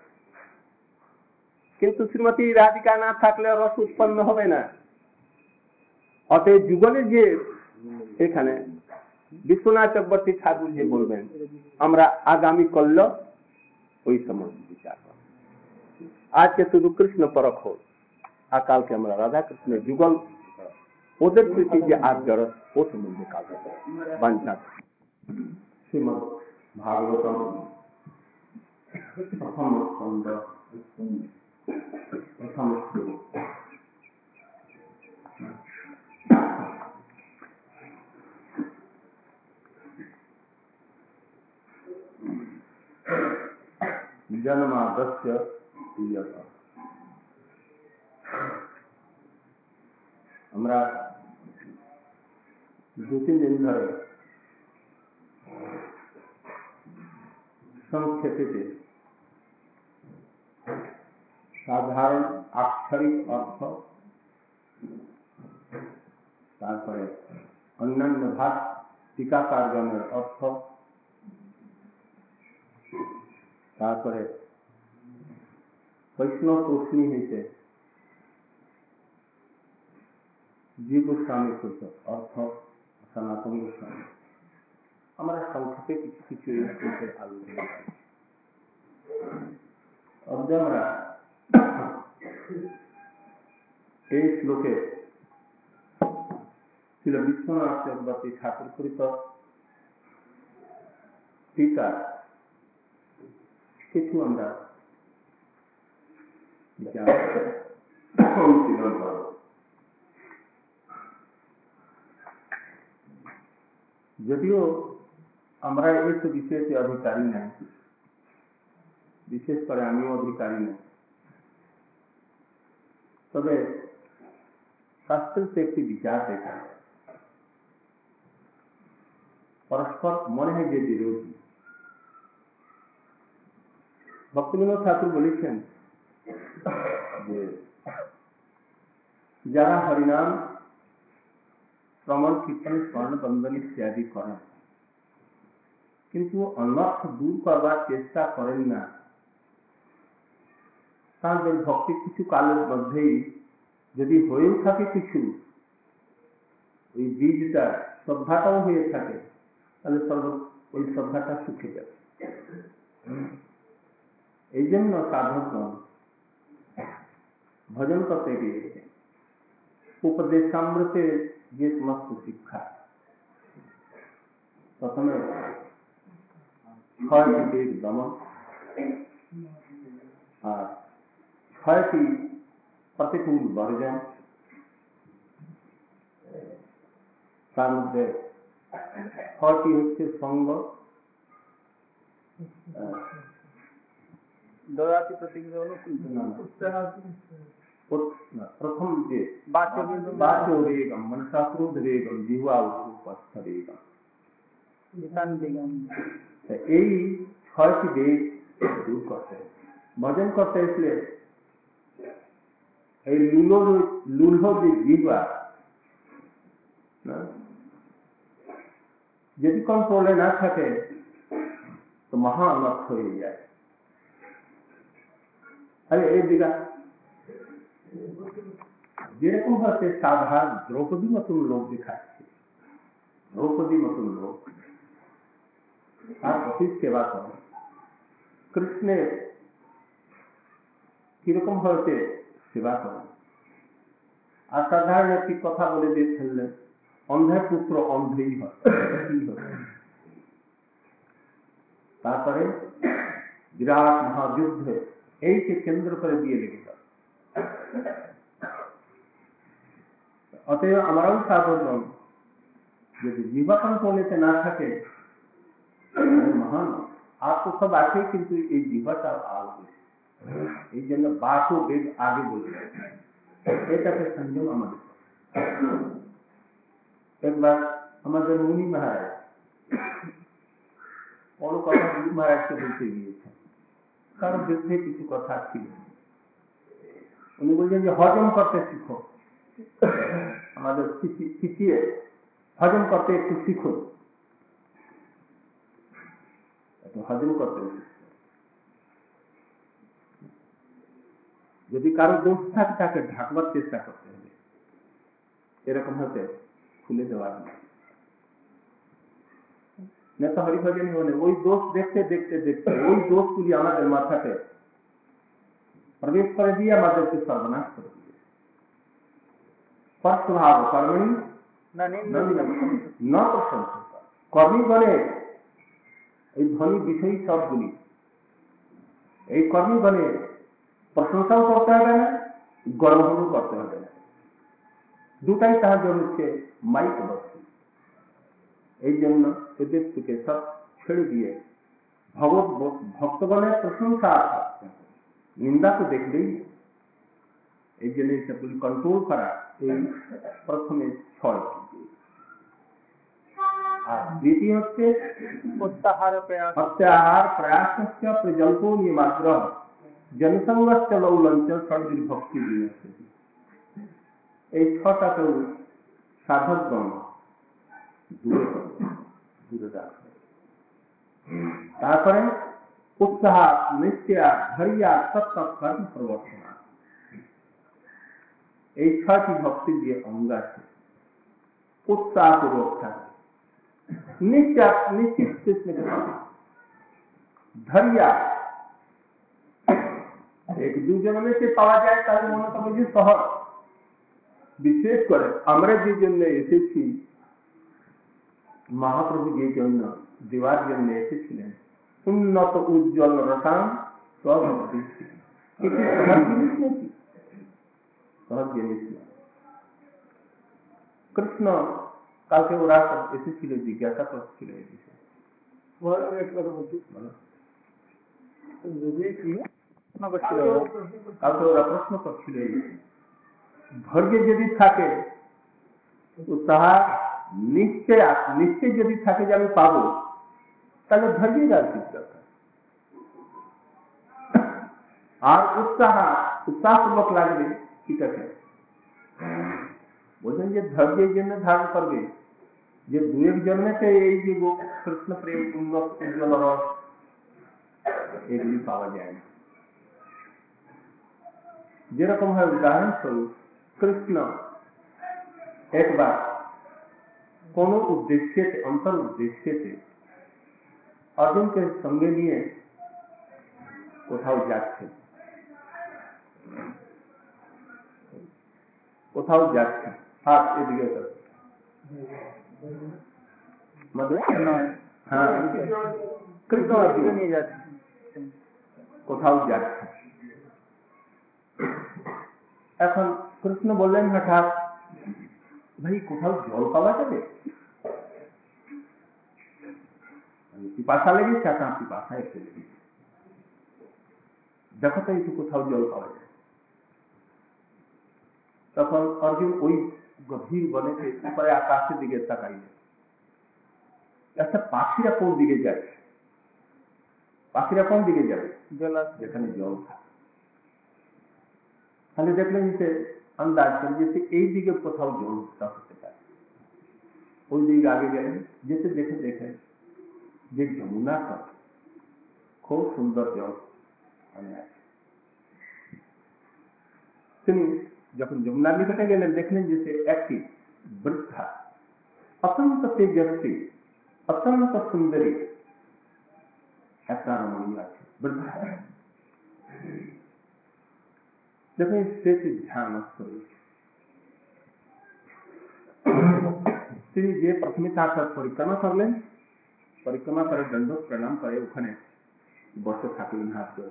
কিন্তু শ্রীমতী রাধিকা না থাকলে রস উৎপন্ন হবে না। অতএব যুগলের যে এখানে বিশ্বনাথ চক্রবর্তী ঠাকুর যে বলবেন, আমরা আগামী কল্য ওই সমস্ত বিচার করব। আজকে শুধু কৃষ্ণ পরক হোক, আর কালকে আমরা রাধা কৃষ্ণের যুগল ওদের প্রতি যে আগ্রহ, ও সম্বন্ধে কাজ হবে। বাঞ্ছা শ্রীমদ ভাগবতম প্রথম স্কন্ধ প্রথম শ্লোক। জন্মাদস্য ইয়ত। আমরা দু তিন দিন ধরে সংক্ষেপে সাধারণ আক্ষরিক অর্থ, তারপরে অন্যান্য ভাগ টিকাকারগণের অর্থ, তারপরে বৈষ্ণব প্রশ্নী হইতে জীব গোস্বামী অর্থ, সনাতন গোস্বামী, আমরা সংক্ষেপে কিছু কিছু এই শ্লোকের আলোচনা করি। অদ্য আমরা এই শ্লোকে ছিল বিশ্বনাথ চক্রবর্তী ঠাকুর কৃত টিকা কিছু আমরা অনুশীলন করব। যদিও আমরা এই বিশেষ অধিকারী নাই, বিশেষ করে আমিও অধিকারী নাই, তবে শাস্ত্রের একটি বিচার দেখা পরস্পর মনে হয় যে বিরোধী। ভক্তিবিনোদ ঠাকুর বলেছেন যে যারা হরিনাম শ্রবণ কীর্তন স্মরণ বন্দন ইত্যাদি করেন, কিন্তু অনর্থ দূর করবার চেষ্টা করেন না, তাদের ভক্তি কিছু কালের মধ্যেই যদি হয়েও থাকে কিছু, ওই বীজটা শ্রদ্ধাটাও হয়ে থাকে, তাহলে ওই শ্রদ্ধাটা শুকে যাবে। এই জন্য সাধকগণ ভজন করতে গিয়ে ছয়টি বেগ দমন আর ছয়টি প্রতিকূল বর্জন, তার মধ্যে ছয়টি হচ্ছে সঙ্গ, দয়াতি প্রতিজ্ঞা অনুকূল প্রথম যে বাক্য বাক্য বেগম মনসা ক্রোধ বেগম জিহ্বা উপস্থ বেগম, এই ছয়টি বেগ দূর করতে ভজন করতে আসলে এই লুলো লুল্হ যে জিহ্বা যদি কন্ট্রোলে না থাকে তো মহা অনর্থ হয়ে যায়। আরে এই দিকা যেরকম হচ্ছে সাধারণ দ্রৌপদী মতন লোক দেখাচ্ছে, দ্রৌপদী মতন লোক তার অতি সেবা করে। কৃষ্ণের কিরকম হয়েছে সেবা করে। আর সাধারণ একটি কথা বলে দিয়ে ফেললেন, অন্ধের পুত্র অন্ধেই হয়। তারপরে বিরাট মহাযুদ্ধে এইকে কেন্দ্র করে দিয়ে লেগে গেল। অতএব আমরাও সাধারণ যদি জিহ্বা কন্ট্রোলেতে না থাকে মহান আর তো সব আছে, কিন্তু এই জিহ্বাটা আসবে। এই জন্য বাক ও বেগ আগে বলবে, এটাকে সংযম আমাদের। একবার আমাদের মুনি মহারাজ কোনো কথা গুরু মহারাজকে বলতে গিয়েছেন, কারণ যুদ্ধে কিছু কথা ছিল। উনি বলছেন যে হজম করতে শিখো, আমাদের শিখিয়ে হজম করতে একটু শিখো, একটু হজম করতে। যদি কারো দোষ থাকে তাকে ঢাকবার চেষ্টা করতে হবে, এরকম হতে খুলে দেওয়ার নেতা হরিভজন হলে ওই দোষ দেখতে দেখতে দেখতে ওই দোষগুলি আমাদের মাথাতে প্রবেশ করে দিয়ে আমাদেরকে সর্বনাশ করে দিয়ে স্বভাব কর্মী ন প্রশংসা। কর্মীগণে এই ধনী বিষয়ী সবগুলি, এই কর্মীগণে প্রশংসাও করতে হবে না, গর্বও করতে হবে না, দুটাই সাহায্য হচ্ছে মাইক বস্তু। এই জন্য এদের থেকে সব ছেড়ে দিয়ে ভগবত ভক্তগণের প্রশংসা, নিন্দা তো দেখবেই। এই জন্য সেগুলি কন্ট্রোল করা এই প্রথমে ছয়। আর দ্বিতীয় হচ্ছে প্রত্যাহার প্রয়াস, প্রত্যাহার প্রয়াস প্রজল্প নিমাগ্র জনসংঘ লৌলঞ্চ সর্বির ভক্তি দিয়ে। এই ছটাকেও সাধকগণ দূরে দূরে রাখবে। তারপরে উৎসাহ নিশ্চয়া ধৈর্য সৎকর্ম প্রবর্তনা, এই ছয়টি ভক্তির যে অঙ্গ আছে উৎসাহ পূর্বক থাকে, নিশ্চিত নিশ্চিত কৃষ্ণকে ধৈর্য এক দুজনকে পাওয়া যায়, তাহলে মনে করবে যে সহজ। বিশেষ করে আমরা যে জন্য এসেছি, মহাপ্রভু যে জন্য দেওয়ার জন্য এসেছিলেন উন্নত উজ্জ্বল রসায়ন স্বভক্তি, এটি সহজ জিনিস নাকি? সহজ জিনিস না। কৃষ্ণ কালকে ওরা এসেছিল, জিজ্ঞাসা করছিল এই বিষয়ে। কালকে ওরা প্রশ্ন করছিল, ধৈর্য যদি থাকে তাহা নিশ্চয় নিশ্চয় যদি থাকে যে আমি পাবো, তাহলে ধৈর্যের আর কি দরকার। আর উৎসাহ উৎসাহপূর্বক লাগবে, ঠিক আছে। বলছেন যে ধৈর্যের জন্য ধারণ করবে, যে দু এক জন্মেতে এই যে কৃষ্ণ প্রেম উন্নত উজ্জ্বল রস এগুলি পাওয়া যায় না। যেরকম হয় উদাহরণস্বরূপ কৃষ্ণ একবার কোন উদ্দেশ্যে অন্তর উদ্দেশ্যে অর্জুনকে সঙ্গে নিয়ে কোথাও যাচ্ছে, কোথাও যাচ্ছে হাত এদিকে হ্যাঁ কৃষ্ণ দিকে নিয়ে যাচ্ছে। কোথাও যাচ্ছে। এখন কৃষ্ণ বললেন হঠাৎ, ভাই কোথাও জল পাওয়া যাবে? পিপাসা লেগেছে, আপনার পিপাসায় ফেলে দিচ্ছে, দেখো তো একটু কোথাও জল পাওয়া যায়। তখন অর্জুন ওই গভীর বনেতে উপরে আকাশের দিকে তাকাইলেন। আচ্ছা, পাখিরা কোন দিকে যায়? পাখিরা কোন দিকে যাবে? জল যেখানে জল থাকে। তাহলে দেখলেন যে আন্দাজ করেন যে এই দিকে কোথাও জল হতে পারে। ওই দিকে আগে গেলেন, যেতে দেখে দেখে যে যমুনা তট, খুব সুন্দর জল আছে। তিনি যখন যমুনার নিকটে গেলেন, দেখলেন যে একটি বৃদ্ধা, অত্যন্ত তেজস্বী, অত্যন্ত সুন্দরী একটা রমণী আছে, বৃদ্ধা। দেখুন সে ধ্যানস্থ রয়েছে। তিনি যে প্রথমে তার পরিক্রমা করলেন, পরিক্রমা করে দণ্ড প্রণাম করে ওখানে বসে থাকলেন হাত ধরে।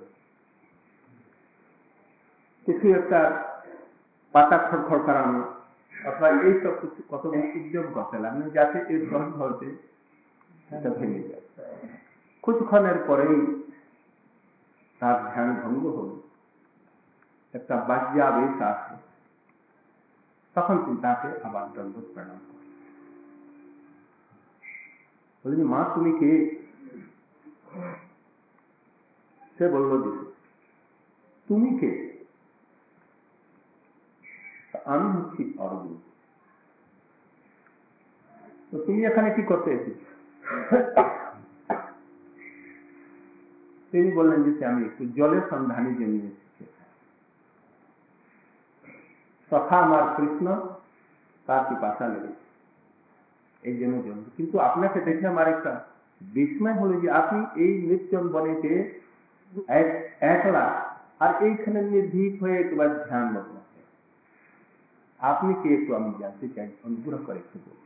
কিছু একটা পাতা খড়খড় করানো অথবা এইসব কিছু কত উদ্যোগ করতে লাগলেন যাতে এর সহজ হতে ভেঙে যায়। কিছুক্ষণের পরেই তার ধ্যান ভঙ্গ হল, একটা বাজ্যাবেশ আসে। তখন তিনি তাকে আবার দণ্ড প্রণাম করেন। বললেন, মা তুমি কে? সে বলল যে তুমি কে? আমি হচ্ছি অর্জুন। তো তুমি এখানে কি করতে এসেছ? তিনি বললেন যে আমি একটু জলের সন্ধানে জন্য এসেছি। তথা আমার কৃষ্ণ তার পিপাসা লেগেছে, এই জন্য জন্য। কিন্তু আপনাকে দেখে আমার একটা বিস্ময় হলো যে আপনি এই নির্জন বনেতে একলা, আর এইখানে নির্ভীক হয়ে একবার ধ্যান মগ্ন। আপনি কে একটু আমি জানতে চাই, অনুগ্রহ করে একটু বলুন।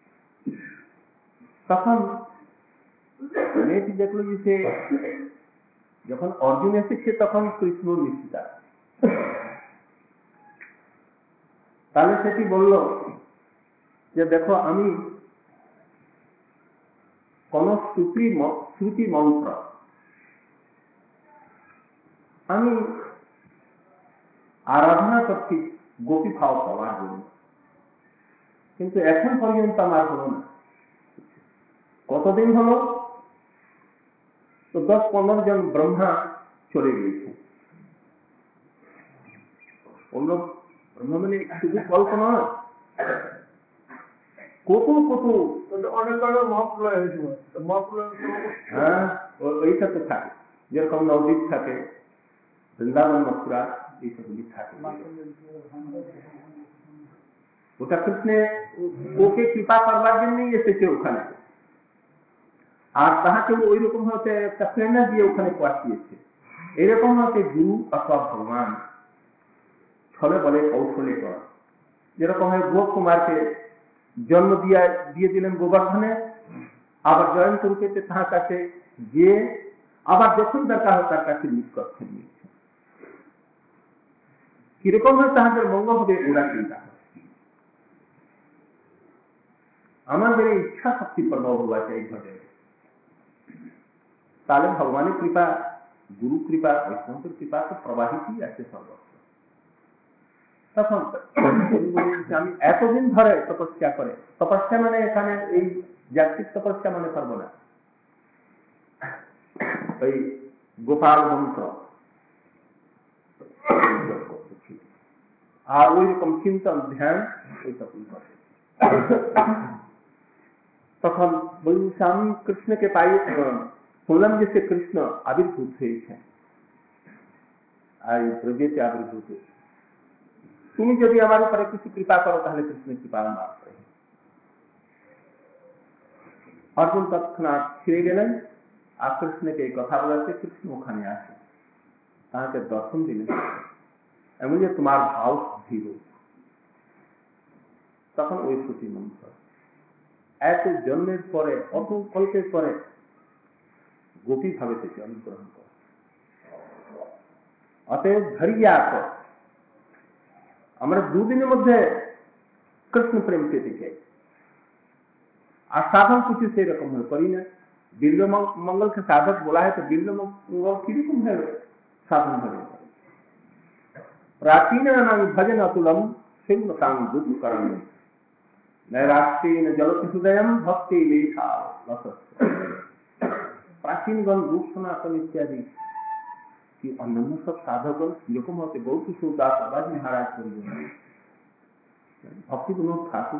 তখন মেয়েটি দেখলো যে সে যখন অর্জুন এসেছে তখন কৃষ্ণ নিশ্চিত। তাহলে সেটি বলল যে দেখো, আমি কোন শ্রুতি শ্রুতি মন্ত্র আমি আরাধনা করছি গোপী ভাব পাওয়ার জন্য, কিন্তু এখন পর্যন্ত আমার হলো না। কতদিন হলো? তো দশ পনেরো জন ব্রহ্মা চলে গিয়েছে। অন্য ব্রহ্মা মানে শুধু কল্পনা, কত কত অনেক অনেক মহাপ্রলয় হয়েছিল। হ্যাঁ, ওইটা তো থাকে, যেরকম নবদ্বীপ থাকে, বৃন্দাবন, মথুরা, এইসবগুলি থাকে। ওটা কৃষ্ণে ওকে কৃপা করবার জন্যই এসেছে ওখানে, আর তাহাকে ওই রকম হতে একটা প্রেরণা দিয়ে ওখানে পাঠিয়েছে। এরকম হতে গুরু অথবা ভগবান ছলে বলে কৌশলে কর। যেরকম হয় গোপ কুমারকে জন্ম দিয়ে দিয়ে দিলেন গোবর্ধনে, আবার জয়ন্ত রূপে তাহার কাছে গিয়ে আবার যখন দরকার হয় তার কাছে লিপ করতে নিয়েছে। কিরকম হয় তাহাদের মঙ্গল হবে ওরা চিন্তা করে। আমাদের এই ইচ্ছা শক্তি প্রভাব আছে এইভাবে, তাহলে ভগবানের কৃপা, গুরু কৃপা, বৈষ্ণবের কৃপা তো প্রবাহিতই আছে সর্বত্র। তখন আমি এতদিন ধরে তপস্যা করে, তপস্যা মানে এখানে এই জাতিক তপস্যা মানে করবো না, ওই গোপাল মন্ত্র আর ওই রকম চিন্তন ধ্যান ওইসব করে। তখন বলছি আমি কৃষ্ণকে পাই, শুনলাম যে সে কৃষ্ণ আবির্ভূত হয়েছে, আর এই ব্রজেতে আবির্ভূত হয়েছে। তুমি যদি আমার উপরে কিছু কৃপা করো তাহলে কৃষ্ণের কৃপা আমার করে। অর্জুন তৎক্ষণাৎ ফিরে গেলেন, আর কৃষ্ণকে এই কথা বলাতে কৃষ্ণ ওখানে আসে, তাহাকে দর্শন দিলেন, এমন যে তোমার ভাব ধীর। তখন ওই শ্রুতি মন্ত্র এত জন্মের পরে, অত কল্পের পরে গোপী ভাবে থেকে অনুগ্রহণ কর। অতএব ধরিয়া কর, আমরা দুদিনের মধ্যে কৃষ্ণ প্রেম পেতে চাই, আর साधन कुछ से रकम है करी ना। बिल्व मंगल के साधक बोला है तो बिल्व मंगल की रकम है साधन भजन। प्राचीन भजन अतुलम सिंहतांग दुख करण नैराश्रीन जलति हृदयम भक्ति लेखा प्राचीन गण रूप सनातन इत्यादि कि अन्य सब साधकगण किरकम होते बहुत सूरदास बाबाजी महाराज भक्ति विनोद ठाकुर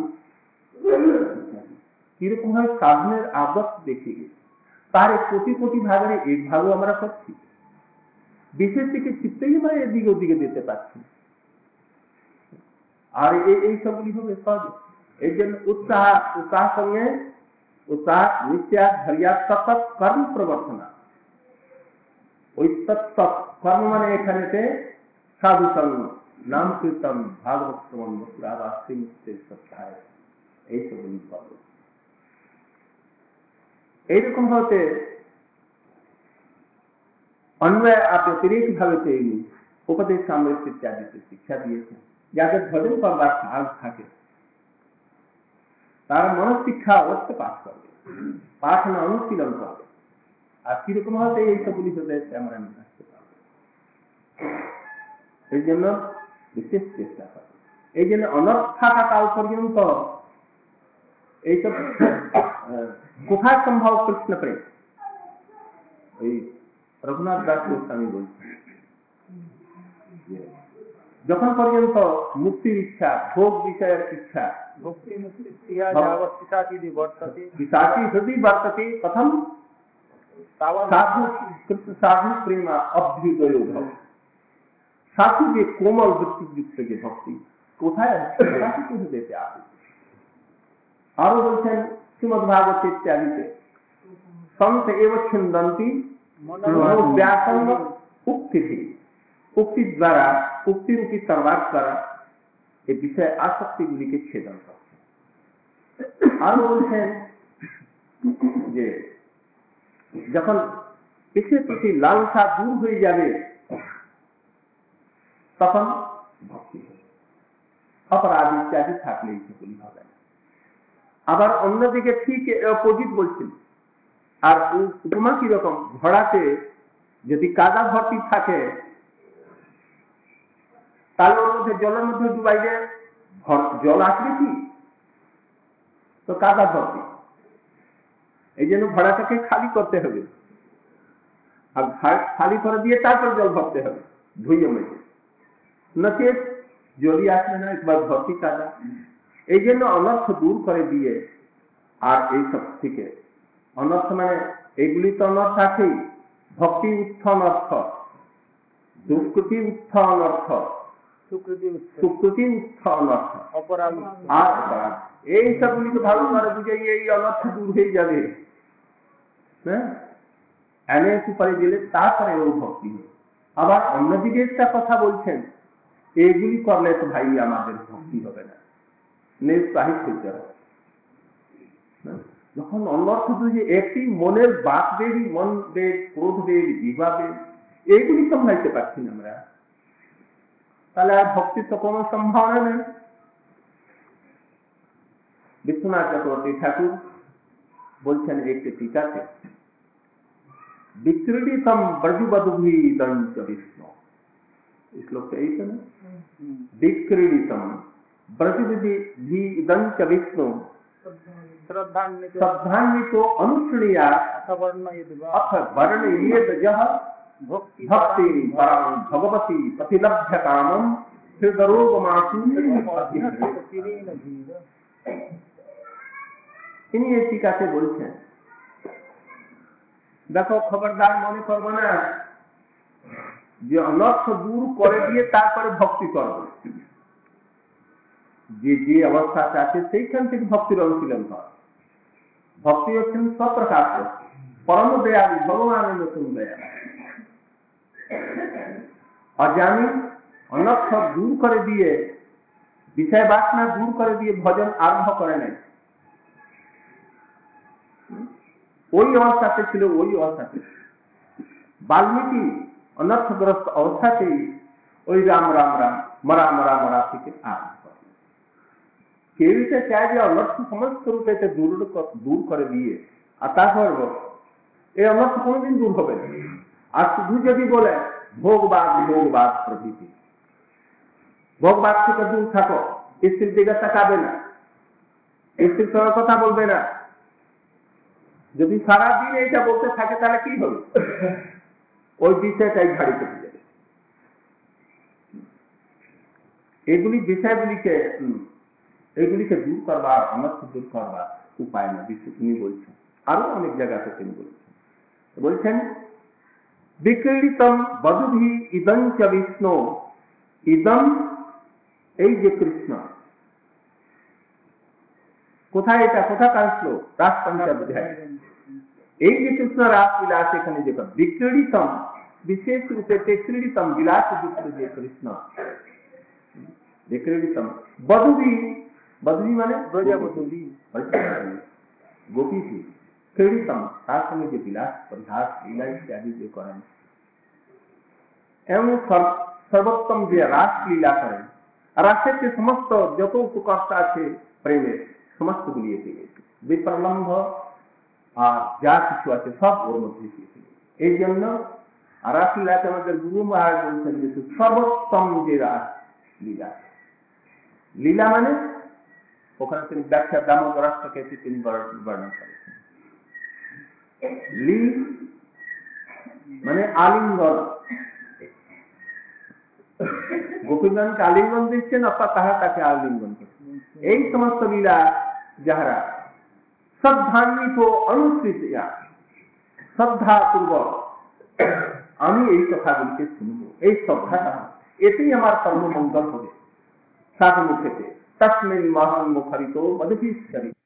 কিরকম ভাবে সাধনের আদর্শ দেখিয়ে গেছে। তার এক কোটি কোটি ভাগের এক ভাগও আমরা করছি, বিশেষ থেকে চিত্তই আমরা এদিকে ওদিকে দিতে পারছি। আর এই সবগুলি হবে সহজ। এই জন্য উৎসাহ উৎসাহ সঙ্গে উৎসাহ নিশ্চয় ধরিয়া সতত কর্ম প্রবর্তনা। ওই তত্ত্ব কর্ম মানে এখানেতে সাধু সঙ্গ, নাম কীর্তন, ভাগবত শ্রবণ, মথুরা শ্রীমুক্তের সত্যায়, এই সবগুলি কর্ম। এইরকম হতে অন্বয় ব্যতিরেক ভাবে তৈরি উপদেশ সামরিক ইত্যাদিতে শিক্ষা দিয়েছেন। যাদের ভজন করবার সাহস থাকে তারা মনশিক্ষা অবশ্য পাঠ করবে, পাঠ না অনুশীলন করবে। আর কিরকম হতে এই সবগুলি হতে আমরা নিয়ে আসতে পারবো, এই জন্য বিশেষ চেষ্টা করবে। এই জন্য অনর্থাকাল পর্যন্ত এইসব কোথায় সম্ভব কৃষ্ণ প্রেম, ওই রঘুনাথ দাস গোস্বামী বলছেন যখন পর্যন্ত মুক্তির ইচ্ছা, ভোগ বিষয়ের ইচ্ছা, ভক্তি মুক্তি পিশাচি পিশাচি হৃদয় বর্ততে প্রথম সাধু কৃষ্ণ সাধু প্রেম অভ্যুদয় ভব। সাধু যে কোমল বৃত্তিযুক্ত যে ভক্তি কোথায় হৃদয়তে আসে। আরো বলছেন শ্রীমদ্ ভাগবত ইত্যাদিতে সন্ত এব ছিন্দন্তি মনোব্যাসঙ্গ উক্তি, উক্তি দ্বারা উক্তিরূপী তরবার দ্বারা এই বিষয়ে আসক্তিগুলিকে ছেদন করছে। আরো বলছেন যে যখন পিছিয়ে প্রতি লালসা দূর হয়ে যাবে তখন ভক্তি হবে, অপরাধ ইত্যাদি থাকলেই সেগুলি হবে। আবার অন্যদিকে ঠিক অপোজিট বলছেন। আর উপমা কিরকম, ঘোড়াতে যদি কাদা ভর্তি থাকে তাহলে ওর মধ্যে জলের মধ্যে ডুবাইলে জল আসবে কি, তো কাদা ভর্তি। এই জন্য ঘোড়াটাকে খালি করতে হবে, আর খালি করে দিয়ে তারপর জল ভরতে হবে ধুয়ে মেঝে, নচে জলই আসবে না, একবার ভর্তি কাদা। এই জন্য অনর্থ দূর করে দিয়ে, আর এই সব থেকে অনর্থ মানে এগুলি তো অনর্থ আছেই, ভক্তি উত্থ অনর্থ, দুষ্কৃতি উত্থ অনর্থ, সুকৃতি উত্থ অনর্থ, অপরাধ আর অপরাধ, এই সবগুলিকে ভালো করে বুঝে এই অনর্থ দূর হয়ে যাবে। হ্যাঁ, এনে সুপারি দিলে তারপরে ও ভক্তি হবে। আবার অন্যদিকে একটা কথা বলছেন, এইগুলি করলে তো ভাই আমাদের ভক্তি হবে না, নিরুৎসাহিত হইতে হবে। যখন অনর্থ যে একটি মনের বাক বেগ, মন বেগ, ক্রোধ বেগ, জিহ্বা বেগ, এইগুলি সামলাইতে পারছি না আমরা, তাহলে আর ভক্তির তো কোনো সম্ভাবনা নেই। বিশ্বনাথ চক্রবর্তী ঠাকুর বলছেন একটি টিকাতে, বিক্রীড়িতম ব্রজবধূভিদং চ বিষ্ণু, শ্লোকটা এই তো না, বিক্রীড়িতম ব্রজবধূভিদং চ বিষ্ণু শ্রদ্ধান্বিত অনুশৃণীয়া অথ বর্ণয়েদ যহ ভক্তি পরং ভগবতী প্রতিলভ্য কামম হৃদরোগমাসু। তিনি এই টিকাতে বলছেন, দেখো খবরদার মনে করবো না যে অনর্থ দূর করে দিয়ে তারপরে ভক্তি করবো, যে যে অবস্থাতে আছে সেইখান থেকে ভক্তির অনুশীলন কর। ভক্তি হচ্ছেন সপ্রকাশ, পরম দয়ালু ভগবানের নতুন দয়া। অজানি অনর্থ দূর করে দিয়ে, বিষয় বাসনা দূর করে দিয়ে ভজন আরম্ভ করে নেয়, ওই অবস্থাতে ছিল, ওই অবস্থাতে বাল্মীকি অনর্থগ্রস্ত অবস্থাতেই ওই রাম রাম রাম মরা মরা মরা থেকে আরম্ভ করে। কেউ সে চায় যে অনর্থ সমস্ত রূপে দূর দূর করে দিয়ে, আর তারপর এই অনর্থ কোনোদিন দূর হবে না। আর শুধু যদি বলে ভোগবাদ ভোগবাদ প্রভৃতি, ভোগবাদ থেকে দূর থাকো, স্ত্রীর দিকে তাকাবে না, স্ত্রীর সঙ্গে কথা বলবে না, যদি সারাদিন এইটা বলতে থাকে তাহলে কি হবে? ওই বিষয়টাই ঘাড়ি চলে যাবে। এগুলি বিষয়গুলিকে এইগুলিকে দূর করবার, অনর্থ দূর করবার উপায় না বিশ্ব তিনি বলছেন। আরো অনেক জায়গাতে তিনি বলছেন বলছেন বিক্রীড়িতম বধূভি ইদং চ বিষ্ণু, ইদম এই যে কৃষ্ণ, কোথায় এটা কোথাকার শ্লোক? রাস পঞ্চাধ্যায়। এই যে কৃষ্ণ রাস বিলাস এখানে যে বিক্রীড়িতম, বিশেষ রূপে ক্রীড়িতম বিলাস যুক্ত যে কৃষ্ণ, বিক্রীড়িতম বধূভি, বধূভি মানে ব্রজবধূলি, গোপী থी, ক্রীড়িতম তার সঙ্গে যে বিলাস পরিহাস লীলা ইত্যাদি যে করেন, এমন সর্বোত্তম যে রাস লীলা করেন, রাসের যে সমস্ত যত উপকর্তা আছে প্রেমের সমস্ত গুলিয়ে গেছে, বিপ্রলম্ভ আর যা কিছু আছে সব ওর মধ্যে দিয়েছে। এই জন্য রাস লীলাকে আমাদের গুরু মহারাজ বলছেন যে সর্বোত্তম যে রাস লীলা, লীলা মানে ওখানে তিনি ব্যাখ্যা দামোদরাষ্ট্রকে তিনি বর্ণনা করেছেন। লী মানে আলিঙ্গন, গোপীগণকে আলিঙ্গন দিচ্ছেন অর্থাৎ তাহারা তাকে আলিঙ্গন করছেন। এই সমস্ত লীলা যাহারা শ্রদ্ধান্বিত অনুসৃত, শ্রদ্ধা পূর্বক আমি এই কথাগুলিকে শুনব, এই শ্রদ্ধাটা এতেই আমার কর্মমঙ্গল হবে। সাধু মুখেতে তস্মিন মহান মুখরিত মধুপীশ্বরী।